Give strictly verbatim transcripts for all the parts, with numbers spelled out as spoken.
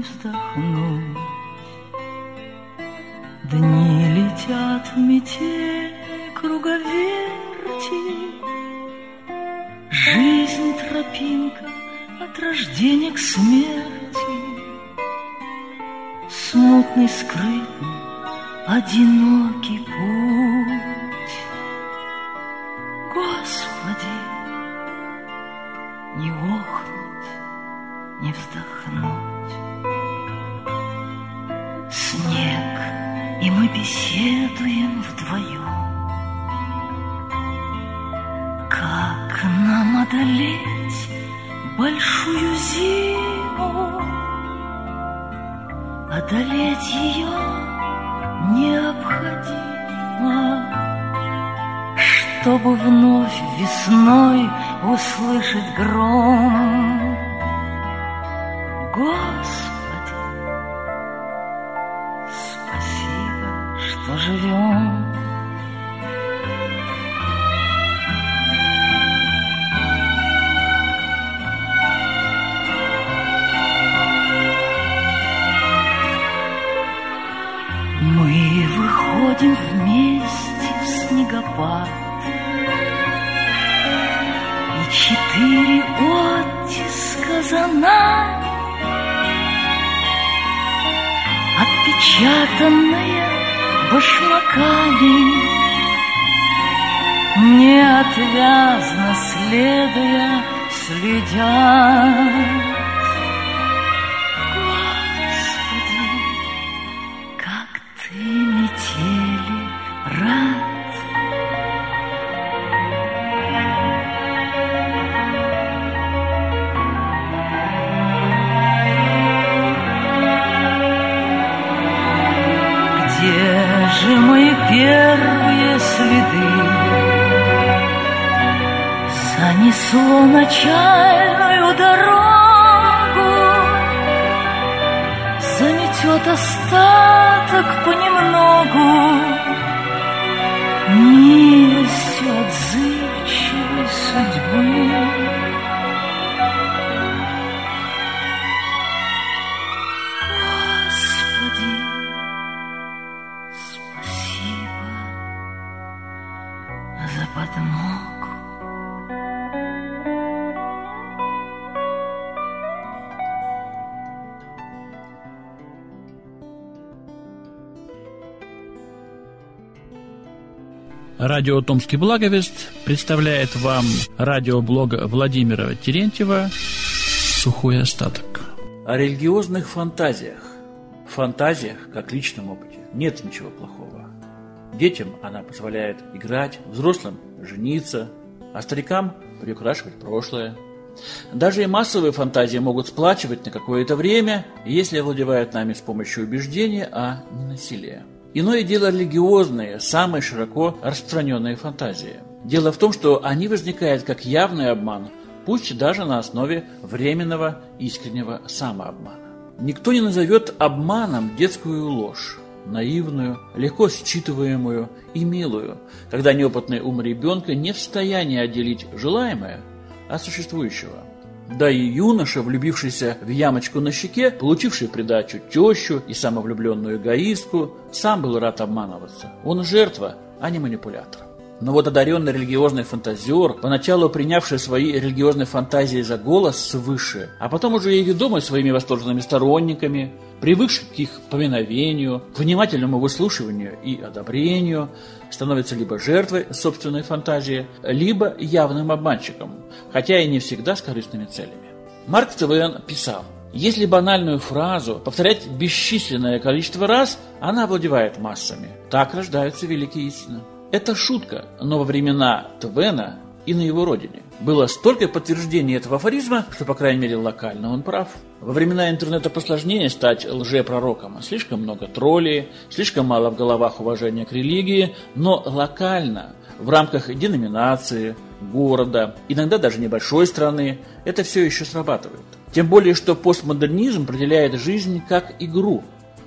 вздохнуть. Дни летят в метель круговерти, жизнь тропинка от рождения к смерти, смутный, скрытный, одинокий путь. Господи, не охнуть, не вздохнуть. Снег, и мы беседуем вдвоем. Как нам одолеть большую зиму? Одолеть ее необходимо, чтобы вновь весной услышать гром. Господи, спасибо, что живем. Мы выходим вместе в снегопад, и четыре оттиска за нами, отпечатанные башмаками, неотвязно следуя, следят. Первые следы занесло начальную дорогу, заметет остаток понемногу милостью отзывчивой судьбы. Радио «Томский благовест» представляет вам радиоблог Владимира Терентьева «Сухой остаток». О религиозных фантазиях. В фантазиях, как личном опыте, нет ничего плохого. Детям она позволяет играть, взрослым – жениться, а старикам – приукрашивать прошлое. Даже и массовые фантазии могут сплачивать на какое-то время, если овладевают нами с помощью убеждения, а не насилия. Иное дело религиозные, самые широко распространенные фантазии. Дело в том, что они возникают как явный обман, пусть даже на основе временного искреннего самообмана. Никто не назовет обманом детскую ложь, наивную, легко считываемую и милую, когда неопытный ум ребенка не в состоянии отделить желаемое от существующего. Да и юноша, влюбившийся в ямочку на щеке, получивший в придачу тещу и самовлюбленную эгоистку, сам был рад обманываться. Он жертва, а не манипулятор. Но вот одаренный религиозный фантазер, поначалу принявший свои религиозные фантазии за голос свыше, а потом уже и ведомый своими восторженными сторонниками, привыкший к их поминовению, к внимательному выслушиванию и одобрению, становится либо жертвой собственной фантазии, либо явным обманщиком, хотя и не всегда с корыстными целями. Марк Твен писал: если банальную фразу повторять бесчисленное количество раз, она овладевает массами. Так рождаются великие истины. Это шутка, но во времена Твена и на его родине было столько подтверждений этого афоризма, что, по крайней мере, локально он прав. Во времена интернета посложнее стать лжепророком. Слишком много троллей, слишком мало в головах уважения к религии, но локально, в рамках деноминации, города, иногда даже небольшой страны, это все еще срабатывает. Тем более, что постмодернизм определяет жизнь как игру.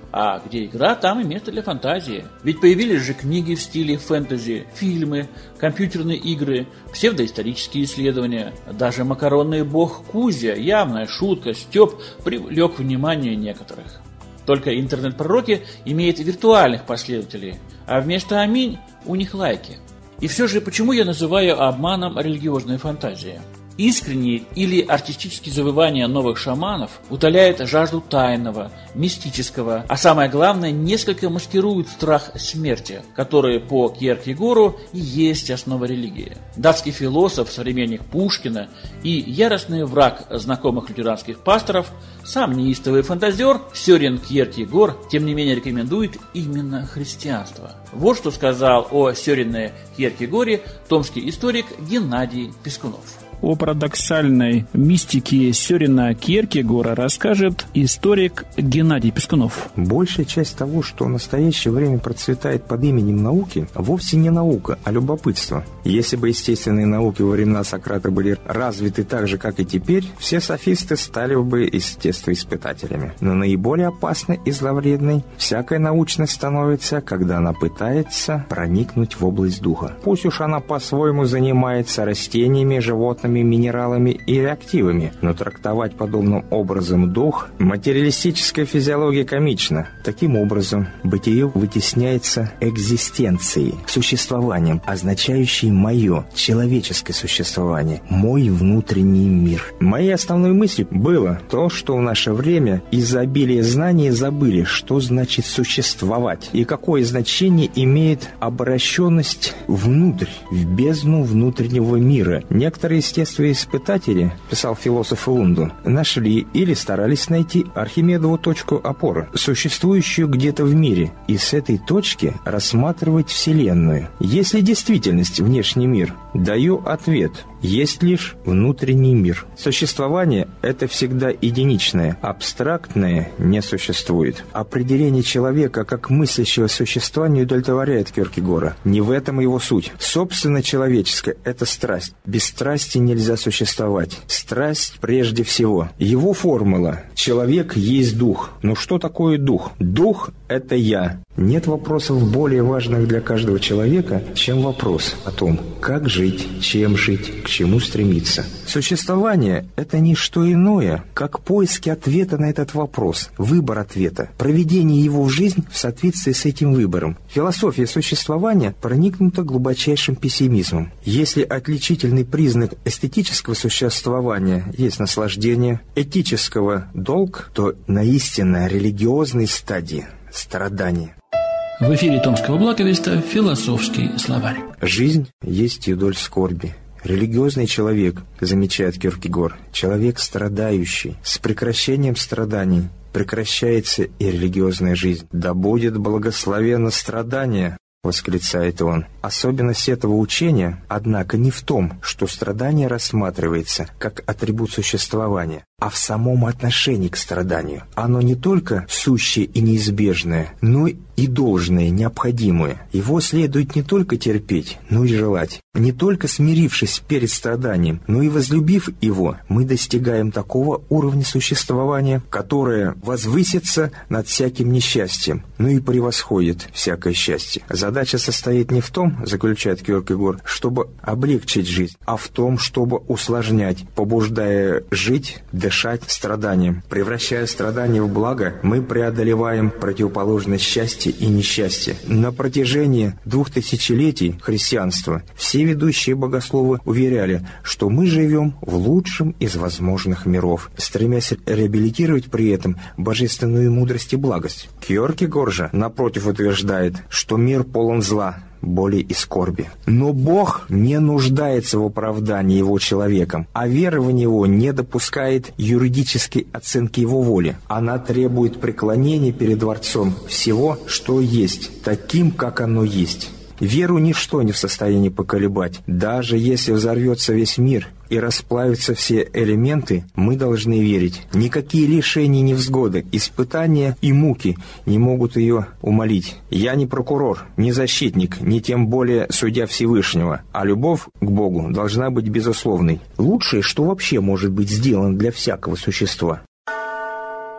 А где игра, там и место для фантазии. Ведь появились же книги в стиле фэнтези, фильмы, компьютерные игры, псевдоисторические исследования. Даже макаронный бог Кузя, явная шутка, стёб, привлек внимание некоторых. Только интернет-пророки имеют виртуальных последователей, а вместо «Аминь» у них лайки. И все же, почему я называю обманом религиозные фантазии? Искренние или артистические завывания новых шаманов утоляют жажду тайного, мистического, а самое главное, несколько маскируют страх смерти, который по Кьеркегору и есть основа религии. Датский философ, современник Пушкина и яростный враг знакомых лютеранских пасторов, сам неистовый фантазер Сёрен Кьеркегор, тем не менее рекомендует именно христианство. Вот что сказал о Сёрене Кьеркегоре томский историк Геннадий Пискунов. О парадоксальной мистике Сёрена Кьеркегора расскажет историк Геннадий Пискунов. Большая часть того, что в настоящее время процветает под именем науки, вовсе не наука, а любопытство. Если бы естественные науки во времена Сократа были развиты так же, как и теперь, все софисты стали бы естествоиспытателями. Но наиболее опасной и зловредной всякая научность становится, когда она пытается проникнуть в область духа. Пусть уж она по-своему занимается растениями, животными, минералами и реактивами, но трактовать подобным образом дух материалистическая физиология комична. Таким образом, бытие вытесняется экзистенцией, существованием, означающей мое, человеческое существование, мой внутренний мир. Моей основной мыслью было то, что в наше время из-за обилия знаний забыли, что значит существовать и какое значение имеет обращенность внутрь, в бездну внутреннего мира. Некоторые естествоиспытатели, писал философ Лунду, нашли или старались найти Архимедову точку опоры, существующую где-то в мире, и с этой точки рассматривать Вселенную. Есть ли действительность внешний мир? Даю ответ. Есть лишь внутренний мир. Существование – это всегда единичное, абстрактное не существует. Определение человека как мыслящего существа не удовлетворяет Кьеркегора. Не в этом его суть. Собственно, человеческое – это страсть. Без страсти нельзя существовать. Страсть прежде всего. Его формула – человек есть дух. Но что такое дух? Дух – это я. Нет вопросов более важных для каждого человека, чем вопрос о том, как жить, чем жить, к чему стремиться. Существование – это не что иное, как поиски ответа на этот вопрос, выбор ответа, проведение его в жизнь в соответствии с этим выбором. Философия существования проникнута глубочайшим пессимизмом. Если отличительный признак эстетического существования есть наслаждение, этического – долг, то на истинно религиозной стадии – страдание. В эфире Томского благовеста «Философский словарь». Жизнь есть и доль скорби. Религиозный человек, замечает Кьеркегор, человек страдающий. С прекращением страданий прекращается и религиозная жизнь. «Да будет благословенно страдание», — восклицает он. Особенность этого учения, однако, не в том, что страдание рассматривается как атрибут существования, а в самом отношении к страданию. Оно не только сущее и неизбежное, но и должное, необходимое. Его следует не только терпеть, но и желать. Не только смирившись перед страданием, но и возлюбив его, мы достигаем такого уровня существования, которое возвысится над всяким несчастьем, но и превосходит всякое счастье. Задача состоит не в том, заключает Кьеркегор, чтобы облегчить жизнь, а в том, чтобы усложнять, побуждая жить, дышать страданием. Превращая страдания в благо, мы преодолеваем противоположность счастья и несчастья. На протяжении двух тысячелетий христианства все ведущие богословы уверяли, что мы живем в лучшем из возможных миров, стремясь реабилитировать при этом божественную мудрость и благость. Кьеркегор же, напротив, утверждает, что мир полон зла, боли и скорби. Но Бог не нуждается в оправдании его человеком, а вера в него не допускает юридической оценки его воли. Она требует преклонения перед Творцом всего, что есть, таким, как оно есть. Веру ничто не в состоянии поколебать. Даже если взорвется весь мир и расплавятся все элементы, мы должны верить. Никакие лишения, невзгоды, испытания и муки не могут ее умолить. Я не прокурор, не защитник, не тем более судья Всевышнего, а любовь к Богу должна быть безусловной. Лучшее, что вообще может быть сделано для всякого существа.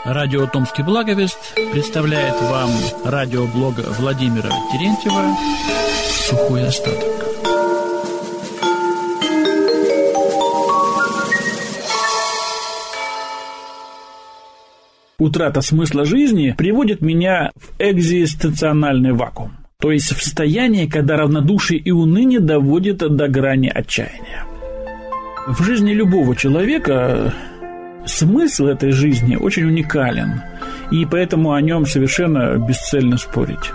Радио «Томский благовест» представляет вам радиоблог Владимира Терентьева «Сухой остаток». Утрата смысла жизни приводит меня в экзистенциональный вакуум, то есть в состояние, когда равнодушие и уныние доводят до грани отчаяния. В жизни любого человека смысл этой жизни очень уникален, и поэтому о нем совершенно бесцельно спорить.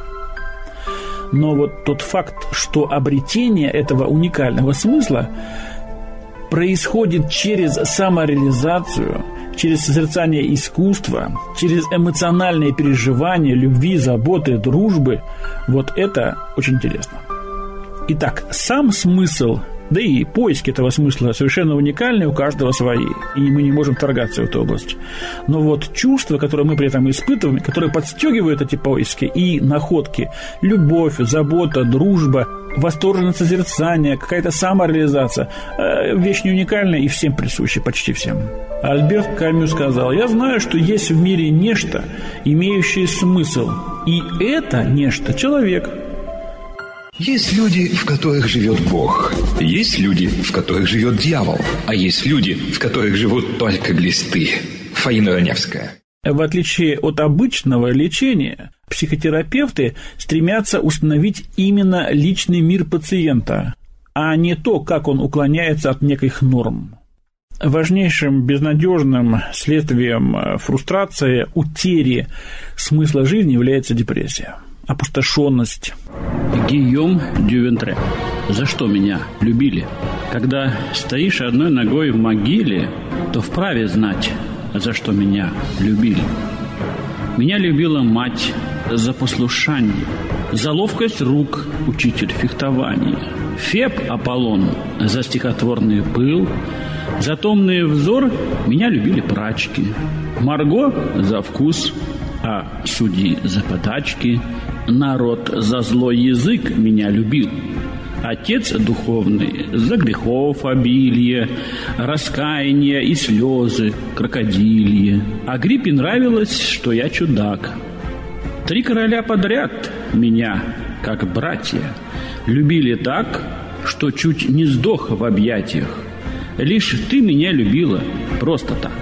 Но вот тот факт, что обретение этого уникального смысла происходит через самореализацию, через созерцание искусства, через эмоциональные переживания, любви, заботы, дружбы, вот это очень интересно. Итак, сам смысл, да и поиски этого смысла совершенно уникальны, у каждого свои, и мы не можем вторгаться в эту область. Но вот чувства, которые мы при этом испытываем, которые подстегивают эти поиски и находки, любовь, забота, дружба, восторженное созерцание, какая-то самореализация, вещь не уникальная и всем присуща, почти всем. Альберт Камю сказал: «Я знаю, что есть в мире нечто, имеющее смысл, и это нечто – человек». Есть люди, в которых живет Бог. Есть люди, в которых живет дьявол. А есть люди, в которых живут только глисты. Фаина Раневская. В отличие от обычного лечения, психотерапевты стремятся установить именно личный мир пациента, а не то, как он уклоняется от неких норм. Важнейшим безнадежным следствием фрустрации, утери смысла жизни является депрессия, опустошенность. Гийом Дювентре. За что меня любили? Когда стоишь одной ногой в могиле, то вправе знать, за что меня любили. Меня любила мать за послушание, за ловкость рук учитель фехтования, Феб Аполлон за стихотворный пыл, за томный взор меня любили прачки, Марго за вкус, а судьи за подачки. Народ за злой язык меня любил. Отец духовный за грехов обилие, раскаяние и слезы крокодилье. Агриппе нравилось, что я чудак. Три короля подряд меня, как братья, любили так, что чуть не сдох в объятиях. Лишь ты меня любила просто так.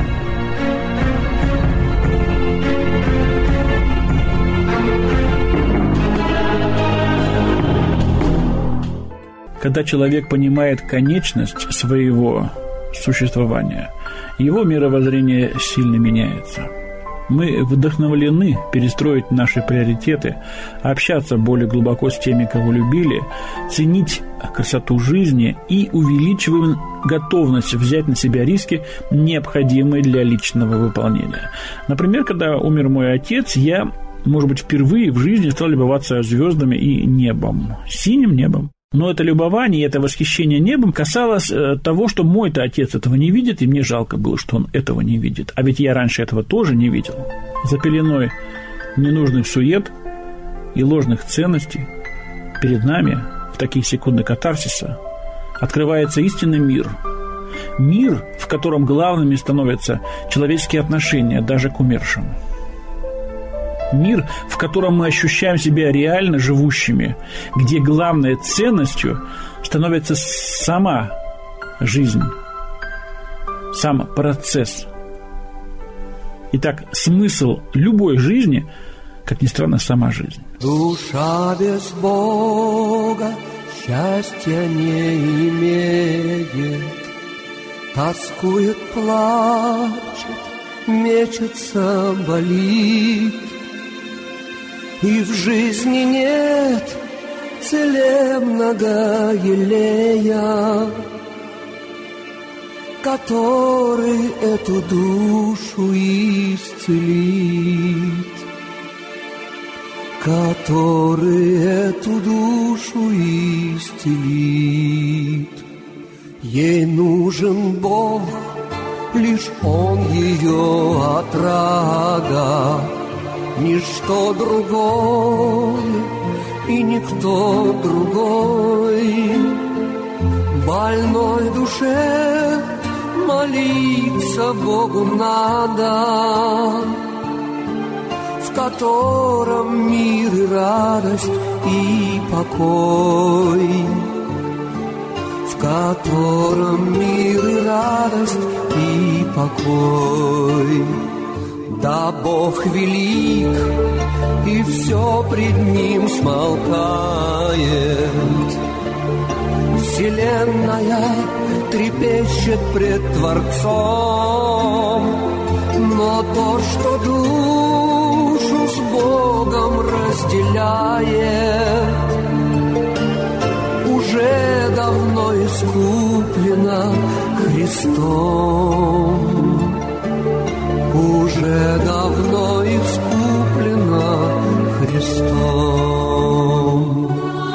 Когда человек понимает конечность своего существования, его мировоззрение сильно меняется. Мы вдохновлены перестроить наши приоритеты, общаться более глубоко с теми, кого любили, ценить красоту жизни и увеличиваем готовность взять на себя риски, необходимые для личного выполнения. Например, когда умер мой отец, я, может быть, впервые в жизни стал любоваться звездами и небом, синим небом. Но это любование и это восхищение небом касалось э, того, что мой-то отец этого не видит, и мне жалко было, что он этого не видит. А ведь я раньше этого тоже не видел. За пеленой ненужных сует и ложных ценностей перед нами в такие секунды катарсиса открывается истинный мир. Мир, в котором главными становятся человеческие отношения даже к умершим. Мир, в котором мы ощущаем себя реально живущими, где главной ценностью становится сама жизнь, сам процесс. Итак, смысл любой жизни, как ни странно, сама жизнь. Душа без Бога счастья не имеет, тоскует, плачет, мечется, болит. И в жизни нет целебного елея, который эту душу исцелит, который эту душу исцелит. Ей нужен Бог, лишь Он ее отрада, ничто другое и никто другой. Больной душе молиться Богу надо, в котором мир и радость и покой, в котором мир и радость и покой. Да, Бог велик, и все пред Ним смолкает. Вселенная трепещет пред Творцом, но то, что душу с Богом разделяет, уже давно искуплено Христом. Уже давно искуплено Христом.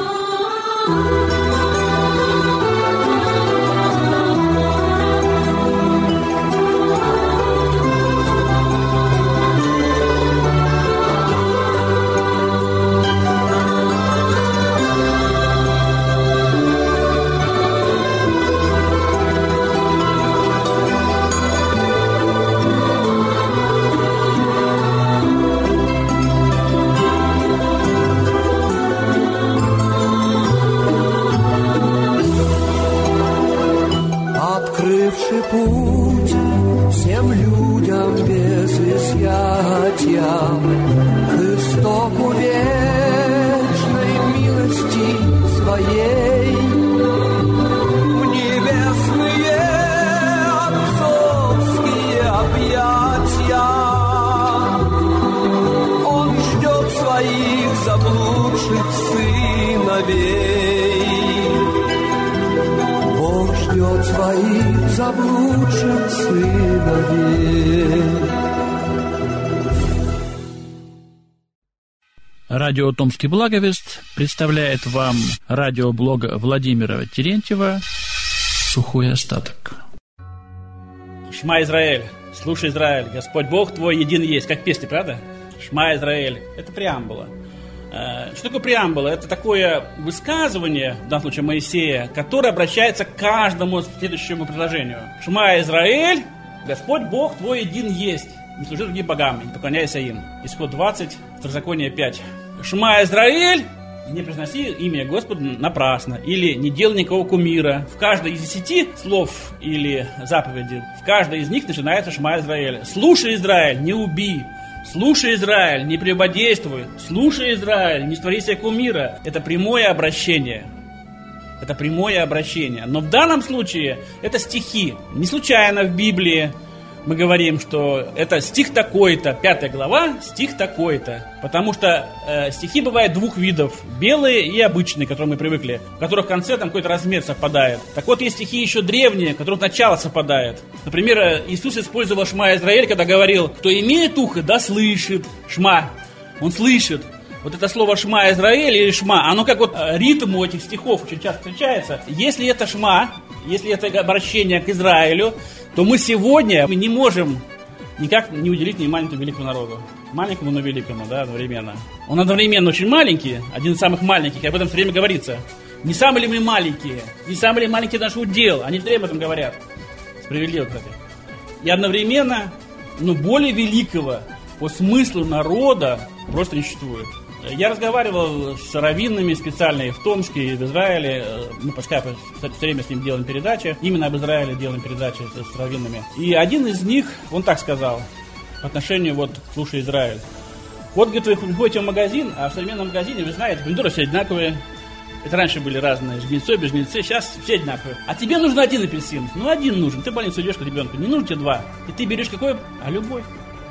Путь всем людям без изъятия к истоку вечной милости своей, в небесные отцовские объятия. Он ждет своих заблудших сыновей. Бог ждет своих заблудших сыновей. Радио «Томский благовест» представляет вам радиоблог Владимира Терентьева «Сухой остаток». Шма Израиль, слушай, Израиль, Господь Бог твой един есть. Как песня, правда? Шма Израиль. Это преамбула. Что такое преамбула? Это такое высказывание, в данном случае Моисея, которое обращается к каждому следующему предложению. Шма Израиль, Господь Бог твой един есть. Не служи другим богам, не поклоняйся им. Исход двадцать, Второзаконие пять. Шма Израиль, не произноси имя Господа напрасно, или не делай никакого кумира. В каждой из десяти слов или заповедей, в каждой из них начинается Шма Израиль. Слушай, Израиль, не убий. Слушай, Израиль, не прелюбодействуй. Слушай, Израиль, не створи себе кумира. Это прямое обращение. Это прямое обращение. Но в данном случае это стихи. Не случайно в Библии мы говорим, что это стих такой-то, пятая глава, стих такой-то. Потому что э, стихи бывают двух видов. Белые и обычные, к которым мы привыкли, в которых в конце там какой-то размер совпадает. Так вот, есть стихи еще древние, в которых начало совпадает. Например, Иисус использовал Шма Израиль, когда говорил: кто имеет ухо, да слышит. Шма. Он слышит. Вот это слово Шма Израиль или Шма, оно как вот ритм у этих стихов очень часто встречается. Если это Шма, если это обращение к Израилю, то мы сегодня мы не можем никак не уделить внимание этому великому народу. Маленькому, но великому, да, одновременно. Он одновременно очень маленький, один из самых маленьких, и об этом все время говорится. Не самые ли мы маленькие? Не самые ли маленькие наш удел? Они все время об этом говорят. Справедливо, кстати. И одновременно, ну, более великого по смыслу народа просто не существует. Я разговаривал с раввинами специально и в Томске, и в Израиле. Мы по скайпу все время с ним делаем передачи. Именно об Израиле делаем передачи с, с раввинами. И один из них, он так сказал, по отношению вот к «Слушай, Израиль». Вот, говорит, вы приходите в магазин, а в современном магазине, вы знаете, помидоры все одинаковые. Это раньше были разные, жнецой, без жнецы, сейчас все одинаковые. А тебе нужен один апельсин. Ну, один нужен. Ты в больницу идешь к ребенку, не нужно тебе два. И ты берешь какой? А любой.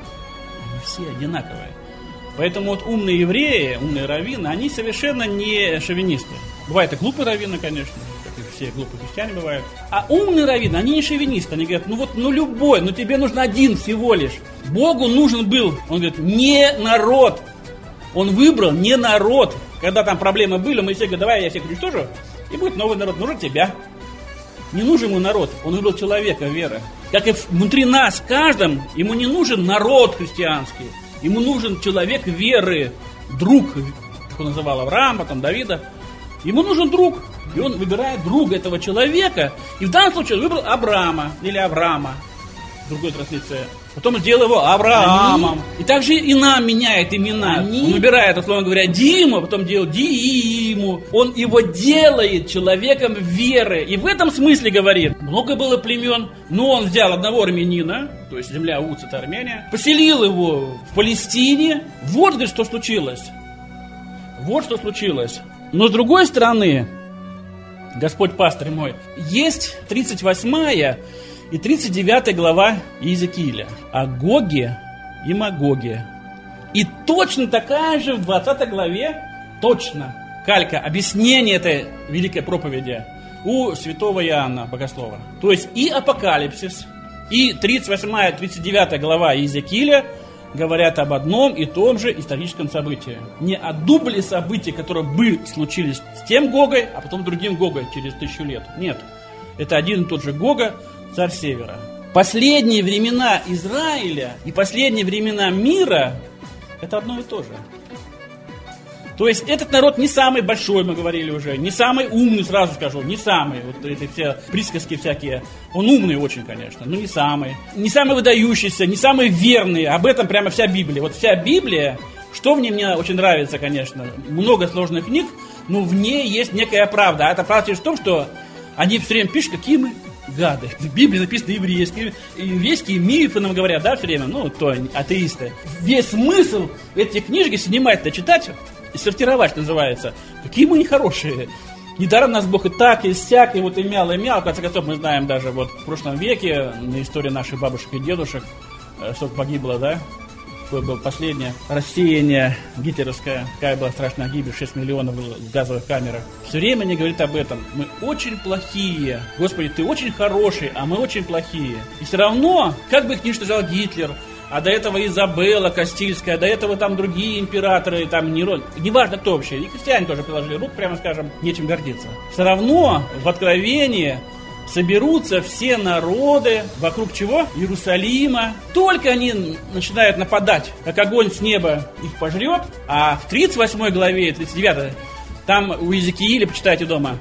Они все одинаковые. Поэтому вот умные евреи, умные раввины, они совершенно не шовинисты. Бывают и глупые раввины, конечно, как и все глупые христиане бывают. А умные раввины, они не шовинисты. Они говорят, ну вот, ну любой, ну тебе нужен один всего лишь. Богу нужен был, он говорит, не народ. Он выбрал не народ. Когда там проблемы были, Моисей говорит, давай я всех уничтожу, и будет новый народ. Нужен тебя. Не нужен ему народ, он выбрал человека, вера. Как и внутри нас, каждым, ему не нужен народ христианский. Ему нужен человек веры, друг, как он называл Авраама, потом Давида. Ему нужен друг. И он выбирает друга этого человека. И в данном случае он выбрал Абрама или Авраама. В другой транслиции. Потом сделал его Авраамом. Они... И также и нам меняет имена. Они... Он выбирает, условно говоря, Дима, потом делает Диму. Он его делает человеком веры. И в этом смысле говорит, много было племен, но он взял одного армянина, то есть земля Уц, это Армения, поселил его в Палестине. Вот, говорит, что случилось. Вот что случилось. Но с другой стороны, Господь пастырь мой, есть тридцать восьмая и тридцать девятая глава Иезекииля о Гоге и Магоге. И точно такая же в двадцатой главе, точно, калька, объяснение этой великой проповеди у святого Иоанна Богослова. То есть и Апокалипсис, и тридцать восьмая и тридцать девятая глава Иезекииля говорят об одном и том же историческом событии. Не о дубле событий, которые бы случились с тем Гогой, а потом другим Гогой через тысячу лет. Нет. Это один и тот же Гога, царь Севера. Последние времена Израиля и последние времена мира – это одно и то же. То есть этот народ не самый большой, мы говорили уже, не самый умный, сразу скажу, не самый. Вот эти все присказки всякие. Он умный очень, конечно, но не самый. Не самый выдающийся, не самый верный. Об этом прямо вся Библия. Вот вся Библия, что в ней мне очень нравится, конечно, много сложных книг, но в ней есть некая правда. А эта правда в том, что они все время пишут, какие мы гады. В Библии написано еврейские, еврейские мифы нам говорят, да, все время, ну, то атеисты. Весь смысл этих книжек, если внимательно читать и сортировать, называется, какие мы нехорошие. Недаром нас Бог и так, и сяк, и вот и мял, и мял. В конце концов, мы знаем даже вот в прошлом веке, на истории наших бабушек и дедушек, сколько погибло, да? Какое было последнее рассеяние гитлеровское, какая была страшная гибель, шесть миллионов было в газовых камерах. Все время они говорят об этом. Мы очень плохие. Господи, ты очень хороший, а мы очень плохие. И все равно, как бы их ни уничтожал Гитлер, а до этого Изабелла Кастильская, до этого там другие императоры, там Нерон, неважно кто вообще, и христиане тоже приложили руку, прямо скажем, нечем гордиться. Все равно в Откровении соберутся все народы вокруг чего? Иерусалима. Только они начинают нападать, как огонь с неба их пожрет, а в тридцать восьмой главе, тридцать девятой, там у Иезекииля, почитайте дома,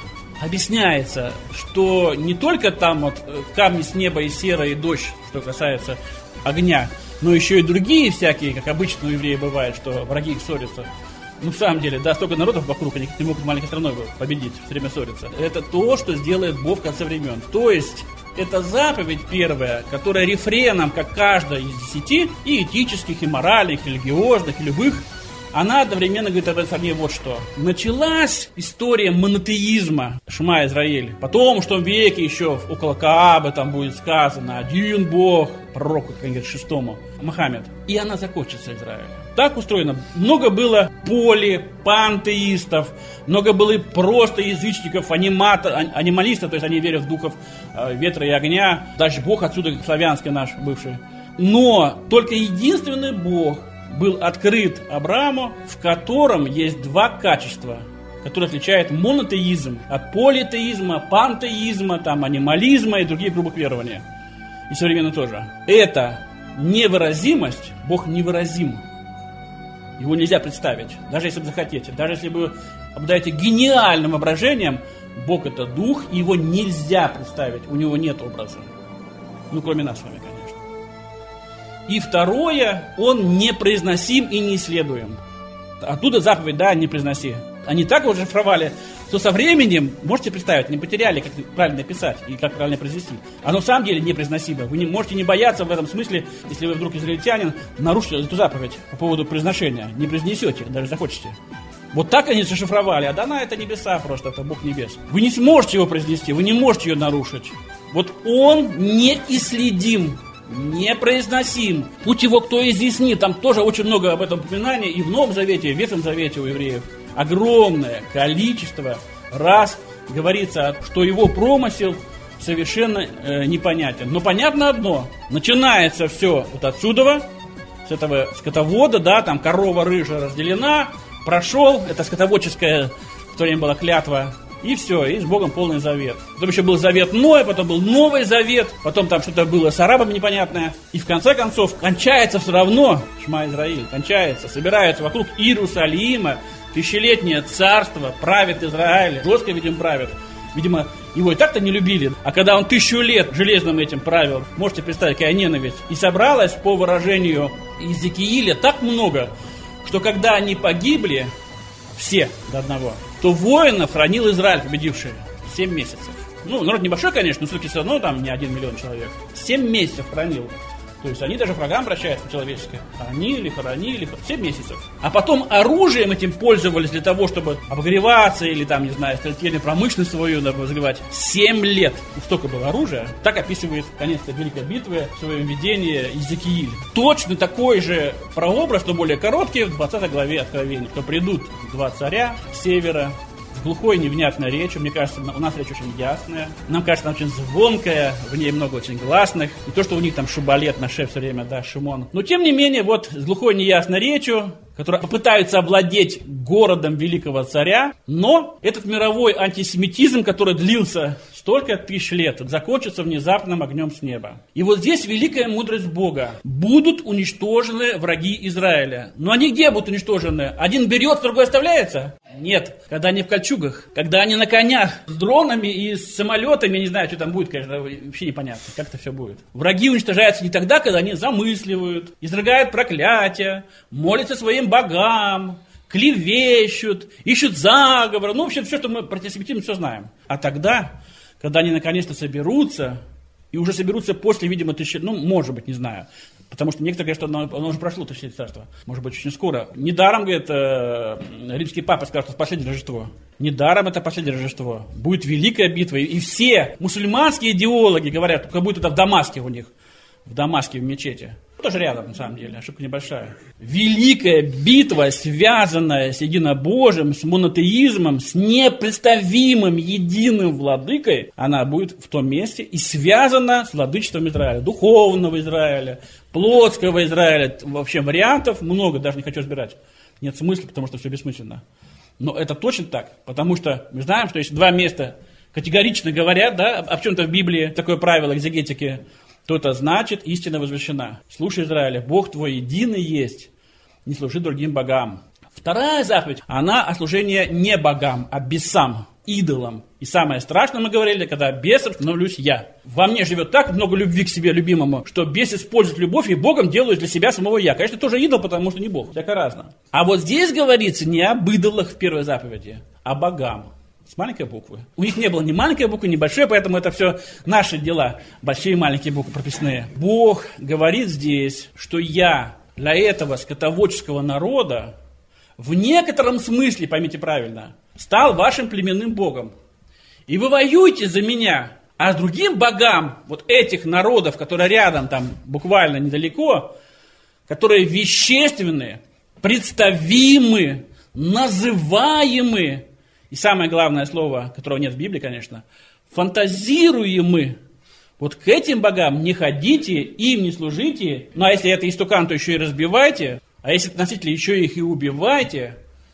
объясняется, что не только там вот камни с неба и сера, и дождь, что касается огня, но еще и другие всякие, как обычно у евреев бывает, что враги их ссорятся. Ну, в самом деле, да, столько народов вокруг, они не могут маленькой страной победить, все время ссорятся. Это то, что сделает Бог в конце времен. То есть, это заповедь первая, которая рефреном, как каждая из десяти, и этических, и моральных, и религиозных, и любых, она одновременно говорит об этом вот что. Началась история монотеизма Шма Израиль. Потом, что в веке еще около Каабы там будет сказано один Бог, пророку, как говорит, шестому, Мухаммед. И она закончится Израилем. Так устроено. Много было поли, пантеистов, много было просто язычников, аниматор, анималистов, то есть они верят в духов э, ветра и огня. Даже Бог отсюда славянский наш бывший. Но только единственный Бог был открыт Аврааму, в котором есть два качества, которые отличают монотеизм от политеизма, пантеизма, там, анимализма и других грубых верований. И современно тоже. Это невыразимость, Бог невыразим. Его нельзя представить, даже если вы захотите. Даже если вы обладаете гениальным воображением, Бог это дух, и его нельзя представить, у него нет образа. Ну, кроме нас с вами, конечно. И второе, он непроизносим и неисследуем. Оттуда заповедь, да, не произноси. Они так его шифровали, что со временем, можете представить, не потеряли, как правильно писать и как правильно произнести. Оно в самом деле непроизносимо. Вы не можете не бояться в этом смысле, если вы вдруг израильтянин, нарушите эту заповедь по поводу произношения. Не произнесете, даже захочете. Вот так они зашифровали, а дана это небеса просто, это Бог небес. Вы не сможете его произнести, вы не можете ее нарушить. Вот он неисследим, непроизносим. Путь его кто изъяснит. Там тоже очень много об этом упоминаний и в Новом Завете, и в Ветхом Завете у евреев. Огромное количество раз говорится, что его промысел совершенно э, непонятен. Но понятно одно. Начинается все вот отсюда, с этого скотовода, да, там корова рыжая разделена, прошел, это скотоводческая в то время была клятва, и все, и с Богом полный завет. Потом еще был завет Ноя, потом был Новый Завет, потом там что-то было с арабами непонятное. И в конце концов кончается все равно Шма Израиль, кончается, собираются вокруг Иерусалима Тысячелетнее царство, правит Израиль, жестко, видимо, правит. Видимо, его и так-то не любили. А когда он тысячу лет железным этим правил, можете представить, какая ненависть. И собралось, по выражению Иезекииля, так много, что когда они погибли, все до одного, то воинов хранил Израиль, победивший, семь месяцев. Ну, народ небольшой, конечно, но все-таки все равно там не один миллион человек. Семь месяцев хранил. То есть они даже врагам обращаются по-человечески. Хранили, хоронили, семь месяцев. А потом оружием этим пользовались для того, чтобы обогреваться или там, не знаю, строительную промышленность свою развивать. Семь лет. Столько было оружия. Так описывает конец Великой битвы в своем видении Иезекииль. Точно такой же прообраз, но более короткий, в двадцатой главе Откровения. Что придут два царя с севера, с глухой невнятной речью. Мне кажется, у нас речь очень ясная. Нам кажется, она очень звонкая, в ней много очень гласных. И то, что у них там шибалет на шеф все время, да, Шимон. Но тем не менее, вот с глухой неясной речью, которые попытаются овладеть городом великого царя, но этот мировой антисемитизм, который длился столько тысяч лет, закончится внезапным огнем с неба. И вот здесь великая мудрость Бога. Будут уничтожены враги Израиля. Но они где будут уничтожены? Один берет, другой оставляется? Нет. Когда они в кольчугах, когда они на конях, с дронами и с самолетами, не знаю, что там будет, конечно, вообще непонятно, как это все будет. Враги уничтожаются не тогда, когда они замысливают, изрыгают проклятия, молятся своим богам, клевещут, ищут заговор. Ну, в общем, все, что мы про антисемитизм, все знаем. А тогда, когда они наконец-то соберутся, и уже соберутся после, видимо, тысячи, ну, может быть, не знаю. Потому что некоторые говорят, что оно, оно уже прошло, тысячелетие царства. Может быть, очень скоро. Недаром, говорит, э, римский папа скажет, что это последнее Рождество. Недаром это последнее Рождество. Будет великая битва. И, и все мусульманские идеологи говорят, как будет это в Дамаске у них. В Дамаске, в мечети. Тоже рядом, на самом деле, ошибка небольшая. Великая битва, связанная с единобожием, с монотеизмом, с непредставимым единым владыкой, она будет в том месте и связана с владычеством Израиля, духовного Израиля, плотского Израиля. Вообще вариантов много, даже не хочу разбирать. Нет смысла, потому что все бессмысленно. Но это точно так, потому что мы знаем, что есть два места, категорично говорят, да, об чем-то в Библии, такое правило экзегетики, то это значит, истина возвещена. Слушай, Израиля, Бог твой единый есть, не служи другим богам. Вторая заповедь, она о служении не богам, а бесам, идолам. И самое страшное, мы говорили, когда бесом становлюсь я. Во мне живет так много любви к себе любимому, что бес использует любовь и Богом делает для себя самого я. Конечно, тоже идол, потому что не Бог, всяко разно. А вот здесь говорится не об идолах в первой заповеди, а богам. С маленькой буквы. У них не было ни маленькой буквы, ни большой, поэтому это все наши дела. Большие и маленькие буквы прописные. Бог говорит здесь, что я для этого скотоводческого народа в некотором смысле, поймите правильно, стал вашим племенным богом. И вы воюете за меня. А с другим богам, вот этих народов, которые рядом, там буквально недалеко, которые вещественные, представимы, называемы, и самое главное слово, которого нет в Библии, конечно, фантазируемы. Вот к этим богам не ходите, им не служите. Ну, а если это истукан, то еще и разбивайте. А если это носители, еще их и убивайте.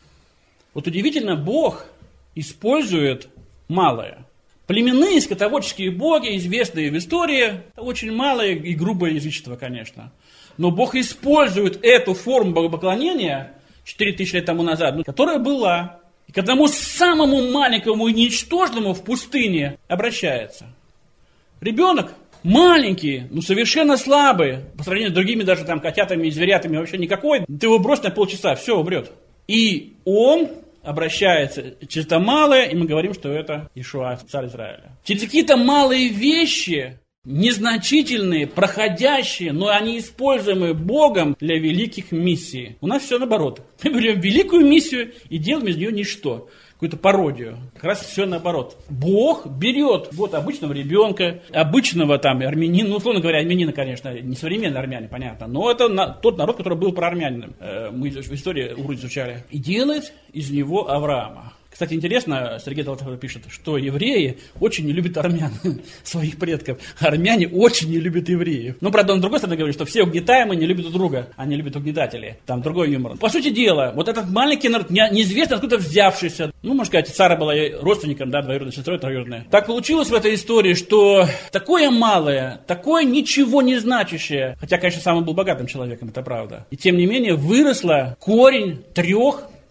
Вот удивительно, Бог использует малое. Племенные скотоводческие боги, известные в истории, это очень малое и грубое язычество, конечно. Но Бог использует эту форму богопоклонения четыре тысячи лет тому назад, которая была. И к одному самому маленькому и ничтожному в пустыне обращается. Ребенок маленький, но совершенно слабый, по сравнению с другими даже там котятами и зверятами вообще никакой. Ты его брось на полчаса, все, умрет. И он обращается через это малое, и мы говорим, что это Иешуа, царь Израиля. Через какие-то малые вещи, незначительные, проходящие, но они используемые Богом для великих миссий. У нас все наоборот. Мы берем великую миссию и делаем из нее ничто. Какую-то пародию. Как раз все наоборот. Бог берет вот обычного ребенка, обычного там армянина, ну, условно говоря, армянина, конечно, не современные армяне, понятно, но это на, тот народ, который был проармянином. Э, мы в истории Уру изучали. И делает из него Авраама. Кстати, интересно, Сергей Толстов пишет, что евреи очень не любят армян, своих предков. Армяне очень не любят евреев. Ну, правда, он с другой стороны говорит, что все угнетаемые не любят друг друга, а не любят угнетателей. Там другой юмор. По сути дела, вот этот маленький народ, неизвестно откуда взявшийся, ну, можно сказать, Сара была родственником, да, двоюродной сестрой, троюродной. Так получилось в этой истории, что такое малое, такое ничего не значащее, хотя, конечно, сам он был богатым человеком, это правда. И тем не менее, выросло корень трех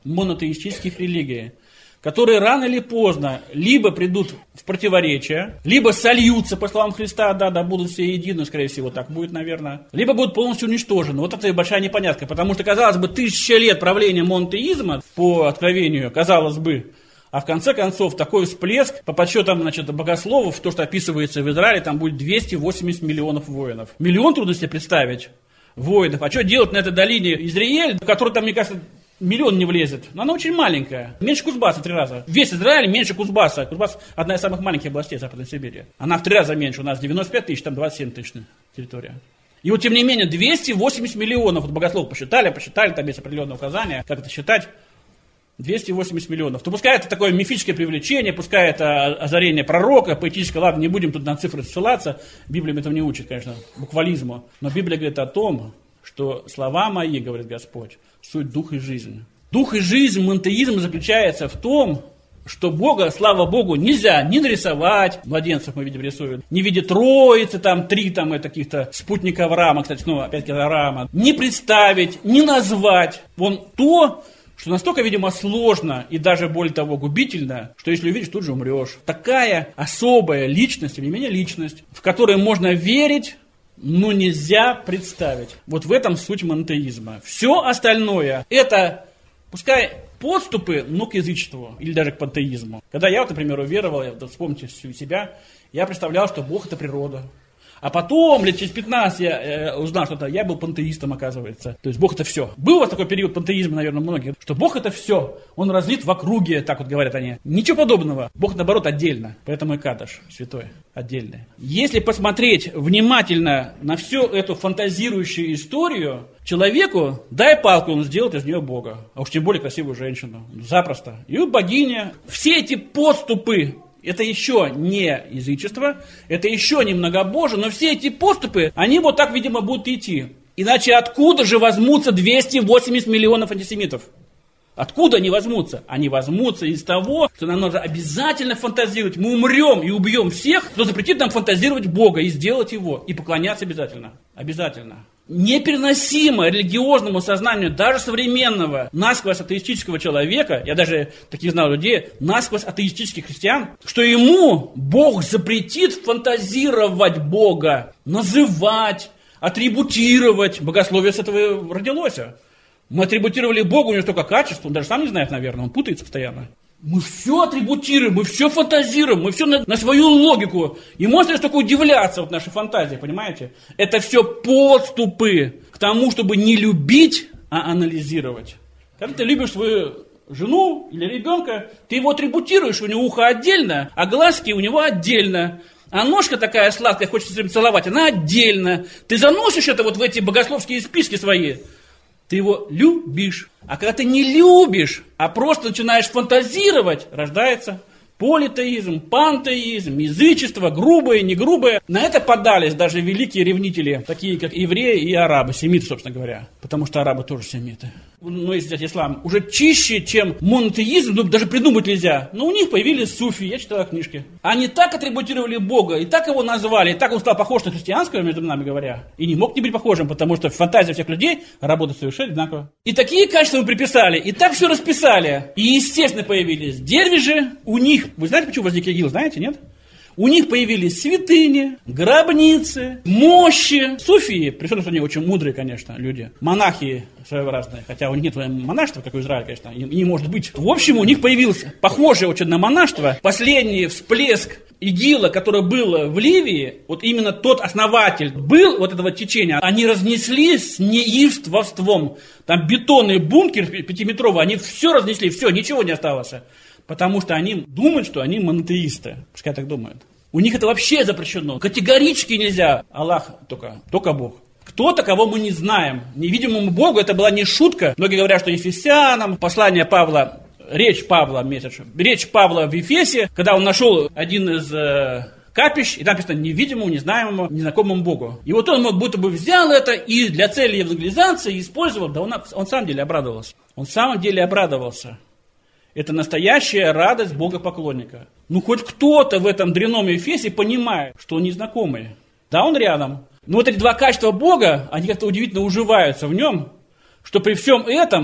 монотеистических религий, которые рано или поздно либо придут в противоречие, либо сольются, по словам Христа, да, да, будут все едины, скорее всего, так будет, наверное, либо будут полностью уничтожены. Вот это и большая непонятка, потому что, казалось бы, тысяча лет правления монотеизма, по откровению, казалось бы, а в конце концов такой всплеск, по подсчетам, значит, богословов, то, что описывается в Израиле, там будет двести восемьдесят миллионов воинов. Миллион трудно себе представить воинов. А что делать на этой долине Израиль, в которой там, мне кажется, миллион не влезет. Но она очень маленькая. Меньше Кузбасса в три раза. Весь Израиль меньше Кузбасса. Кузбасс одна из самых маленьких областей Западной Сибири. Она в три раза меньше. У нас девяносто пять тысяч, там двадцать семь тысяч территория. И вот, тем не менее, двести восемьдесят миллионов. Вот богословы посчитали, посчитали, там есть определенные указания, как это считать. двести восемьдесят миллионов. То пускай это такое мифическое привлечение, пускай это озарение пророка, поэтическое, ладно, не будем тут на цифры ссылаться, Библия этого не учит, конечно, буквализму, но Библия говорит о том, что слова мои, говорит Господь, суть дух и жизнь. Дух и жизнь монотеизма заключается в том, что Бога, слава Богу, нельзя ни нарисовать, младенцев мы видим рисуют, не в виде троицы, там три там, каких-то спутника Авраама, кстати, ну опять-таки Авраама, не представить, не назвать. Вон то, что настолько, видимо, сложно и даже, более того, губительно, что если увидишь, тут же умрешь. Такая особая личность, тем не менее личность, в которой можно верить, но нельзя представить. Вот в этом суть монотеизма. Все остальное, это, пускай подступы, но к язычеству или даже к пантеизму. Когда я, вот, например, уверовал, я, вот, вспомните себя, я представлял, что Бог это природа. А потом, лет через пятнадцать, я э, узнал, что я был пантеистом, оказывается. То есть Бог это все. Был у вас такой период пантеизма, наверное, многие, что Бог это все. Он разлит в округе, так вот говорят они. Ничего подобного. Бог, наоборот, отдельно. Поэтому и Кадош, святой, отдельный. Если посмотреть внимательно на всю эту фантазирующую историю, человеку, дай палку, он сделает из нее Бога. А уж тем более красивую женщину. Запросто. И богиня. Все эти подступы, это еще не язычество, это еще не многобожие, но все эти поступы, они вот так, видимо, будут идти. Иначе откуда же возьмутся двести восемьдесят миллионов антисемитов? Откуда они возьмутся? Они возьмутся из того, что нам нужно обязательно фантазировать. Мы умрем и убьем всех, кто запретит нам фантазировать Бога и сделать Его. И поклоняться обязательно. Обязательно. Непереносимо религиозному сознанию даже современного насквозь атеистического человека, я даже таких знал людей, насквозь атеистических христиан, что ему Бог запретит фантазировать Бога, называть, атрибутировать. Богословие с этого родилось. Мы атрибутировали Богу, у него столько качеств, он даже сам не знает, наверное, он путается постоянно. Мы все атрибутируем, мы все фантазируем, мы все на, на свою логику. И можно только удивляться вот нашей фантазии, понимаете? Это все подступы к тому, чтобы не любить, а анализировать. Когда ты любишь свою жену или ребенка, ты его атрибутируешь, у него ухо отдельно, а глазки у него отдельно. А ножка такая сладкая, хочется с ним целовать, она отдельно. Ты заносишь это вот в эти богословские списки свои. Ты его любишь. А когда ты не любишь, а просто начинаешь фантазировать, рождается политеизм, пантеизм, язычество, грубое, не грубое. На это поддались даже великие ревнители, такие как евреи и арабы, семиты, собственно говоря. Потому что арабы тоже семиты. Ну, если взять ислам, уже чище, чем монотеизм, ну, даже придумать нельзя. Но у них появились суфии, я читал книжки. Они так атрибутировали Бога, и так его назвали, и так он стал похож на христианского, между нами говоря. И не мог не быть похожим, потому что фантазия всех людей работает совершенно одинаково. И такие качества мы приписали, и так все расписали. И, естественно, появились дервиши. У них, вы знаете, почему возник ИГИЛ, знаете, нет? У них появились святыни, гробницы, мощи, суфии, при том, что они очень мудрые, конечно, люди, монахи своеобразные, хотя у них нет монашества, как у Израиля, конечно, и не может быть. В общем, у них появилось похожее очень на монашество, последний всплеск ИГИЛа, который был в Ливии, вот именно тот основатель был вот этого течения, они разнесли с неистовством, там бетонный бункер пятиметровый, они все разнесли, все, ничего не осталось. Потому что они думают, что они монотеисты. Пускай так думают. У них это вообще запрещено. Категорически нельзя. Аллах только, только Бог. Кто-то, кого мы не знаем. Невидимому Богу это была не шутка. Многие говорят, что Ефесянам, послание Павла, речь Павла, месяц, речь Павла в Ефесе, когда он нашел один из э, капищ, и там написано невидимому, незнаемому, незнакомому Богу. И вот он будто бы взял это и для цели евангелизации использовал. Да он, он в самом деле обрадовался. Он в самом деле обрадовался. Это настоящая радость богопоклонника. Ну, хоть кто-то в этом дрянном Ефесе понимает, что он незнакомый. Да, он рядом. Но вот эти два качества Бога, они как-то удивительно уживаются в нем, что при всем этом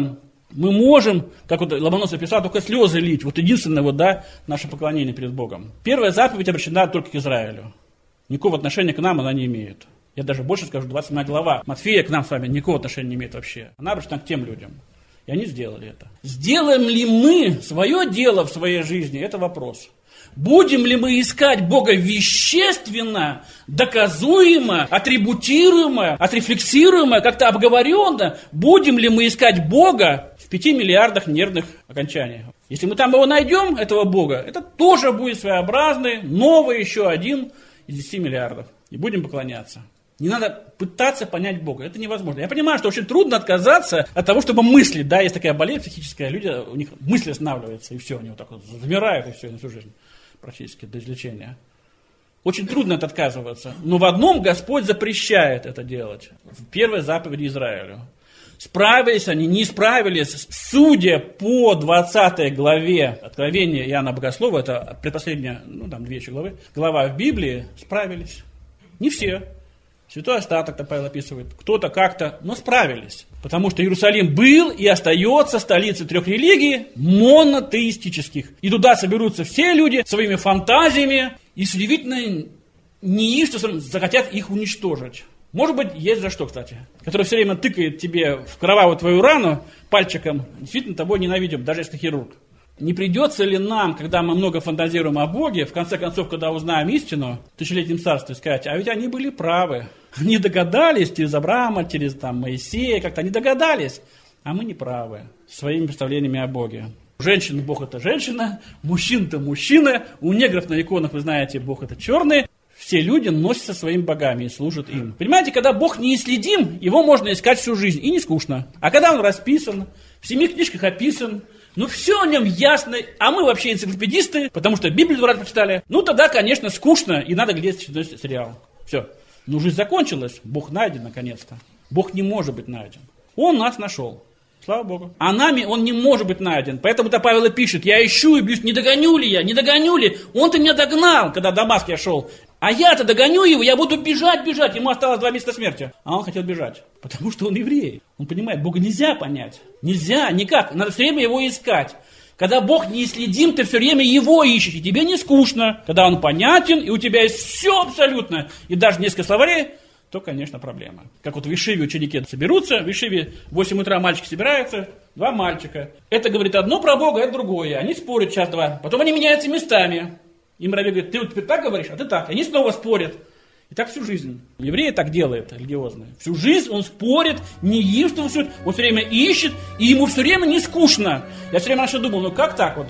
Мы можем, как вот Ломоносов писал, только слезы лить. Вот единственное вот, да, наше поклонение перед Богом. Первая заповедь обращена только к Израилю. Никакого отношения к нам она не имеет. Я даже больше скажу, двадцать седьмая глава Матфея к нам с вами никакого отношения не имеет вообще. Она обращена к тем людям. И они сделали это. Сделаем ли мы свое дело в своей жизни? Это вопрос. Будем ли мы искать Бога вещественно, доказуемо, атрибутируемо, отрефлексируемо, как-то обговоренно? Будем ли мы искать Бога в пяти миллиардах нервных окончаний? Если мы там его найдем, этого Бога, это тоже будет своеобразный, новый еще один из десяти миллиардов. И будем поклоняться. Не надо пытаться понять Бога. Это невозможно. Я понимаю, что очень трудно отказаться от того, чтобы мыслить. Да, есть такая болезнь психическая, люди, у них мысли останавливаются, и все, они вот так вот замирают, и все, на всю жизнь. Практически до излечения. Очень трудно от отказываться. Но в одном Господь запрещает это делать. В первой заповеди Израилю. Справились они, не справились. Судя по двадцатой главе Откровения Иоанна Богослова, это предпоследняя, ну там две еще главы, глава в Библии, справились. Не все. Святой остаток-то Павел описывает. Кто-то как-то, но справились. Потому что Иерусалим был и остается столицей трех религий монотеистических. И туда соберутся все люди своими фантазиями и с удивительной неистовством захотят их уничтожить. Может быть, есть за что, кстати. Который все время тыкает тебе в кровавую твою рану пальчиком. Действительно, тобой ненавидим, даже если ты хирург. Не придется ли нам, когда мы много фантазируем о Боге, в конце концов, когда узнаем истину, в тысячелетнем царстве, сказать, а ведь они были правы. Они догадались через Авраама, через там, Моисея, как-то они догадались, а мы не правы своими представлениями о Боге. У женщин Бог это женщина, мужчин-то мужчина, у негров на иконах, вы знаете, Бог это черный. Все люди носятся своими богами и служат им. Понимаете, когда Бог неисследим, его можно искать всю жизнь, и не скучно. А когда он расписан, в семи книжках описан, ну все о нем ясно, а мы вообще энциклопедисты, потому что Библию два раза прочитали. Ну тогда, конечно, скучно, и надо глядеть сериал. Все. Ну жизнь закончилась, Бог найден наконец-то. Бог не может быть найден. Он нас нашел. Слава Богу. А нами он не может быть найден. Поэтому-то Павел и пишет, я ищу и бьюсь, не догоню ли я, не догоню ли. Он-то меня догнал, когда в Дамаск я шел. А я-то догоню его, я буду бежать, бежать. Ему осталось два месяца смерти. А он хотел бежать. Потому что он еврей. Он понимает, Бога нельзя понять. Нельзя, никак. Надо все время его искать. Когда Бог неисследим, ты все время его ищешь. И тебе не скучно. Когда он понятен, и у тебя есть все абсолютно. И даже несколько словарей, то, конечно, проблема. Как вот в Ешиве ученики соберутся. В Ешиве в восемь утра мальчики собираются. Два мальчика. Это говорит одно про Бога, это другое. Они спорят час-два. Потом они меняются местами. Им Рави говорит, ты вот теперь так говоришь, а ты так. И они снова спорят. И так всю жизнь. Евреи так делают, религиозные. Всю жизнь он спорит, неистовствует, он все время ищет, и ему все время не скучно. Я все время раньше думал, ну как так вот?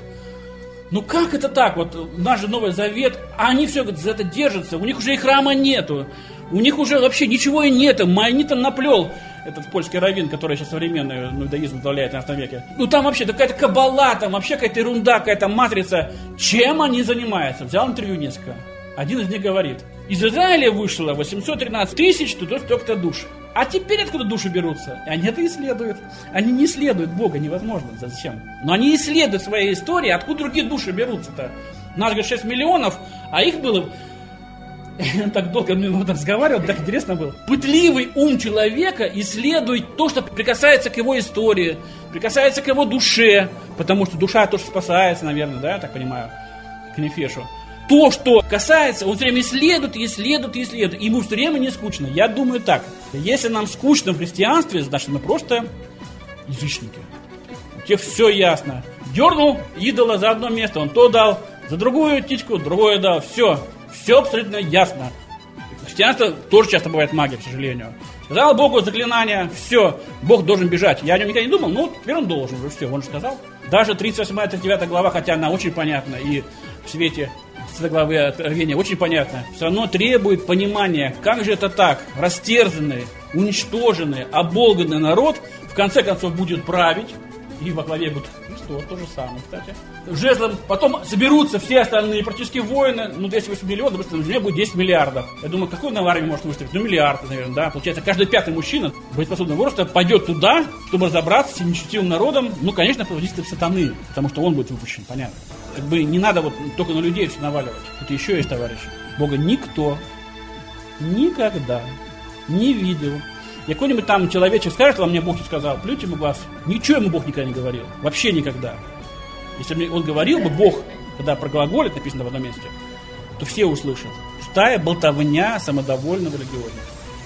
Ну как это так? Вот наш же Новый Завет, а они все за это держатся, у них уже и храма нету. У них уже вообще ничего и нету. Майнит там наплел, этот польский раввин, который сейчас современный ну, иудаизм возглавляет в тринадцатом веке. Ну там вообще какая-то каббала, там вообще какая-то ерунда, какая-то матрица. Чем они занимаются? Взял интервью несколько. Один из них говорит, из Израиля вышло восемьсот тринадцать тысяч, то столько-то душ. А теперь откуда души берутся? И они это исследуют. Они не исследуют Бога, невозможно. Зачем? Но они исследуют свои истории, откуда другие души берутся-то. Нас, говорит, шесть миллионов, а их было... Он так долго разговаривал, так интересно было. Пытливый ум человека исследует то, что прикасается к его истории, прикасается к его душе, потому что душа тоже спасается, наверное, да, я так понимаю, к Нефешу. То, что касается, он все время исследует, исследует, исследует. Ему все время не скучно. Я думаю так. Если нам скучно в христианстве, значит мы просто язычники. У тех все ясно. Дернул идола за одно место, он то дал, за другую птичку, другое дал. Все. Все абсолютно ясно. Христианство тоже часто бывает магия, к сожалению. Сказал Богу заклинание, все, Бог должен бежать. Я о нем никогда не думал, ну, теперь он должен уже, все, он же сказал. Даже тридцать восьмая тридцать девятая глава, хотя она очень понятна, и в свете главы Откровения очень понятно, все равно требует понимания, как же это так, растерзанный, уничтоженный, оболганный народ в конце концов будет править, и во главе будет Христос, то же самое, кстати. Жезлом потом соберутся все остальные практически воины, ну, двести восемь миллионов, на земле будет десять миллиардов. Я думаю, какой на армии может выставить? Ну, миллиард, наверное, да. Получается, каждый пятый мужчина боеспособного возраста пойдет туда, чтобы разобраться с нечестивым народом, ну, конечно, по воздействию сатаны, потому что он будет выпущен, понятно. Как бы не надо вот только на людей все наваливать. Тут еще есть, товарищи. Бога никто никогда не видел, И какой-нибудь там человечек скажет вам, мне Бог не сказал, плюньте ему в глаз. Ничего ему Бог никогда не говорил. Вообще никогда. Если бы он говорил бы, Бог, когда проглаголит, написано в одном месте, то все услышат. Пустая болтовня самодовольного религиозного.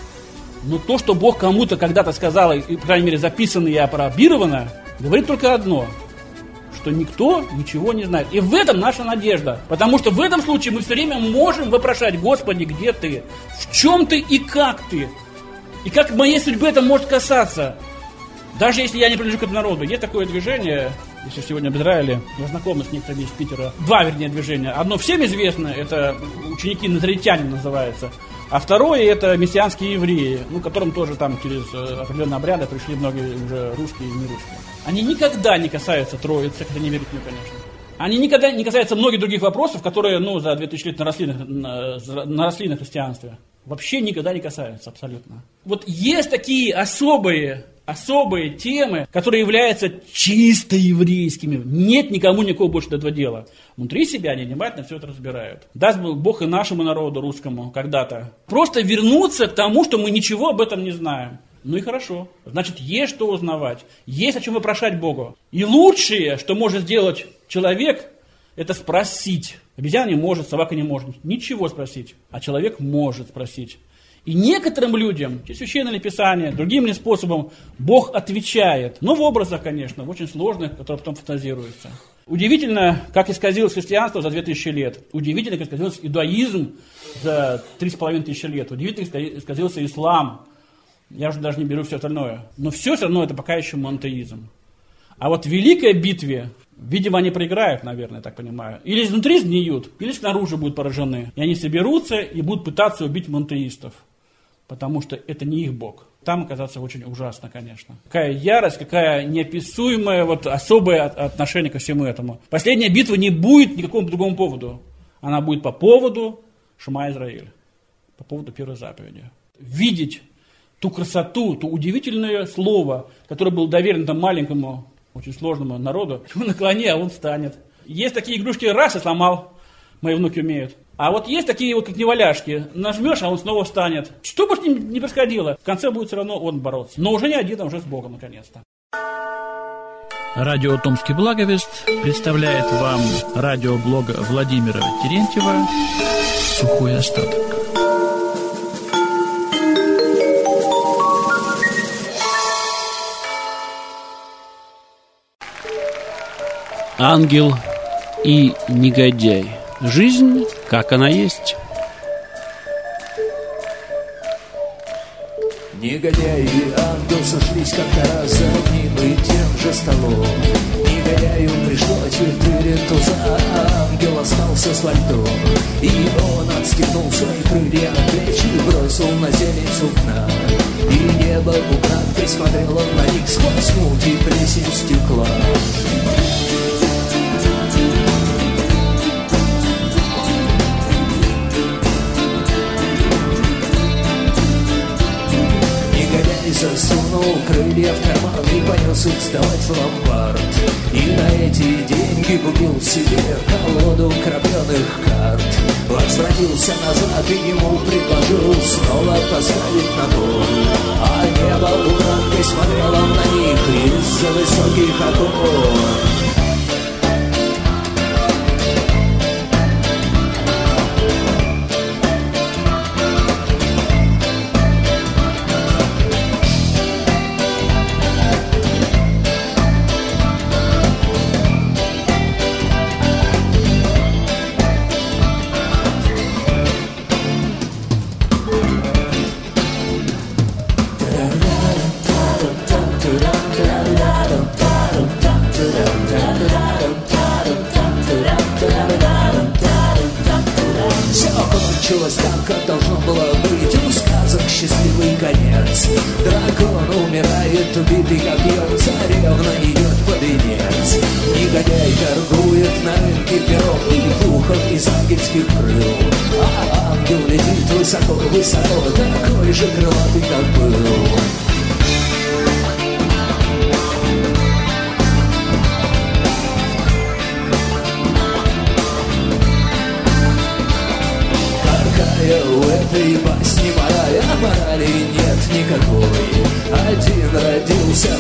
Но то, что Бог кому-то когда-то сказал, и, по крайней мере, записано и апробировано, говорит только одно, что никто ничего не знает. И в этом наша надежда. Потому что в этом случае мы все время можем вопрошать: Господи, где ты? В чем ты и как ты? И как моей судьбы это может касаться? Даже если я не принадлежу к этому народу. Есть такое движение, если сегодня в Израиле, я знаком с некоторыми из Питера, два, вернее, движения. Одно всем известно, это ученики назаретяне называется. А второе, это мессианские евреи, ну, которым тоже там через определенные обряды пришли многие уже русские и нерусские. Они никогда не касаются Троицы, хотя не верят в нее, конечно. Они никогда не касаются многих других вопросов, которые, ну, за две тысячи лет наросли на, наросли на христианстве. Вообще никогда не касаются, абсолютно. Вот есть такие особые, особые темы, которые являются чисто еврейскими. Нет никому никакого больше до этого дела. Внутри себя они внимательно все это разбирают. Даст Бог и нашему народу русскому когда-то просто вернуться к тому, что мы ничего об этом не знаем. Ну и хорошо. Значит, есть что узнавать. Есть о чем вопрошать Богу. И лучшее, что может сделать человек, это спросить. Обезьяна не может, собака не может ничего спросить. А человек может спросить. И некоторым людям, через Священное Писание, другим ли способом, Бог отвечает. Ну, в образах, конечно, в очень сложных, которые потом фантазируются. Удивительно, как исказилось христианство за две тысячи лет. Удивительно, как исказился иудаизм за три с половиной тысячи лет. Удивительно, как исказился ислам. Я уже даже не беру все остальное. Но все все равно это пока еще монотеизм. А вот в великой битве, видимо, они проиграют, наверное, я так понимаю. Или изнутри сгниют, или снаружи будут поражены. И они соберутся и будут пытаться убить монотеистов. Потому что это не их Бог. Там оказаться очень ужасно, конечно. Какая ярость, какая неописуемое, вот, особое отношение ко всему этому. Последняя битва не будет ни по какому другому поводу. Она будет по поводу Шма Израиль. По поводу первой заповеди. Видеть ту красоту, то удивительное слово, которое было доверено там маленькому, очень сложному народу, ему наклони, а он встанет. Есть такие игрушки, раз и сломал, мои внуки умеют. А вот есть такие вот, как неваляшки, нажмешь, а он снова встанет. Что бы с ним ни происходило, в конце будет все равно он бороться. Но уже не один, а уже с Богом, наконец-то. Радио «Томский благовест» представляет вам радиоблог Владимира Терентьева «Сухой остаток». Ангел и негодяй. Жизнь, как она есть. Негодяй и ангел сошлись как-то раз за одним и тем же столом. Негодяю пришлось четыре туза, а ангел остался с вальтом. И он отстегнул свои крылья на плечи и бросил на землю сукна. И небо украдкой смотрело на них сквозь муть и плесень стекла. Засунул крылья в карман и понес их сдавать в ломбард. И на эти деньги купил себе колоду крапленых карт. Возвратился назад и ему предложил снова поставить на бор. А небо украдкой смотрело на них из-за высоких окон. Высоко, такой же крылатый, как был. Какая у этой басни мораль, а морали нет никакой.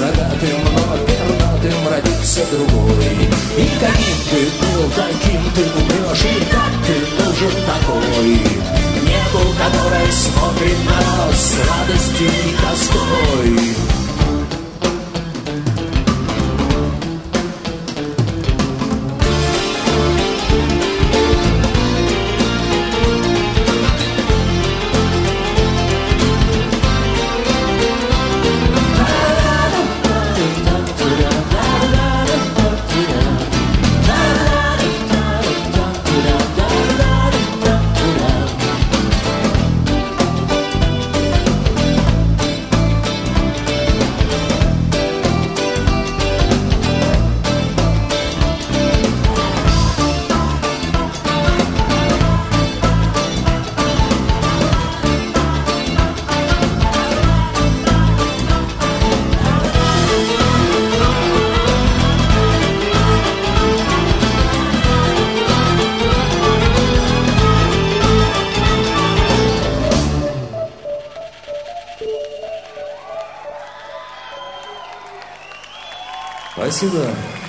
рогатым, но пернатым родится другой. И каким ты был, таким ты умрешь, и как ты нужен такой небу, которое смотрит на нас с радостью и тоской. Спасибо.